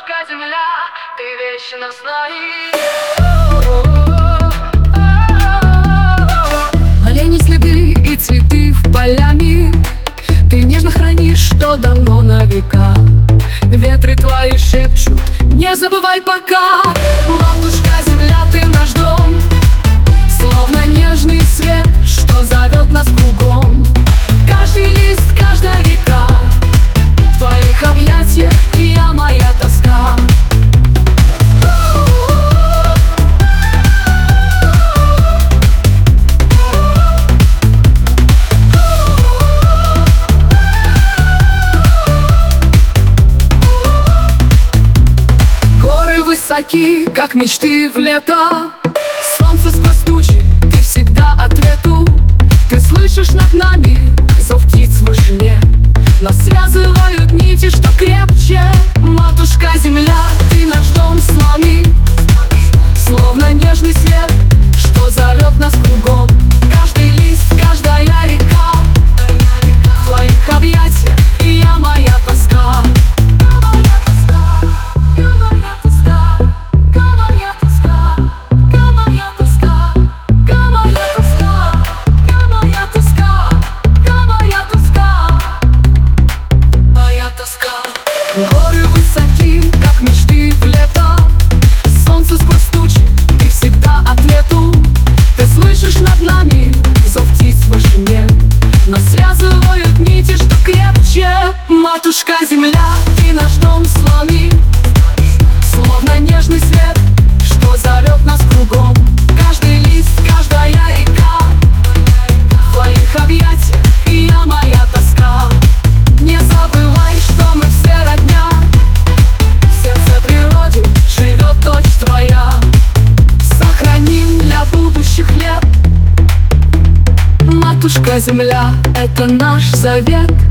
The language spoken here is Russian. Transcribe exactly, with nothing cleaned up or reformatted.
Матушка земля, ты вечно с нами. Олени следы и цветы в полями ты нежно хранишь, что давно на века. Ветры твои шепчут, не забывай пока. Матушка земля, ты наш дом, словно нежный свет, что зовет нас кругом. Каждый лист, каждая река, в твоих объятиях я моя тоска. Горы высоки, как мечты в лето, солнце сквозь тучи, ты всегда ответу. Ты слышишь над нами зов птиц в вышине, нас связывают нити, что крепче. Матушка земля, ты наш дом с нами, словно нежный свет, что зовет нас кругом. Каждый лист, каждая река, в твоих объятиях я моя тоска. Горы высоки, как мечты в лето, солнце сквозь тучи, ты всегда ответу. Ты слышишь над нами зов птиц в вышине, нас связывают нити, что крепче. Матушка земля, ты наш дом с нами, словно нежный свет, что зовет нас кругом. Каждый лист, каждая река, в твоих объятиях я моя тоска. Не забывай, что мы все родня, в сердце природы живет дочь твоя. Сохраним для будущих лет. Матушка земля, это наш завет.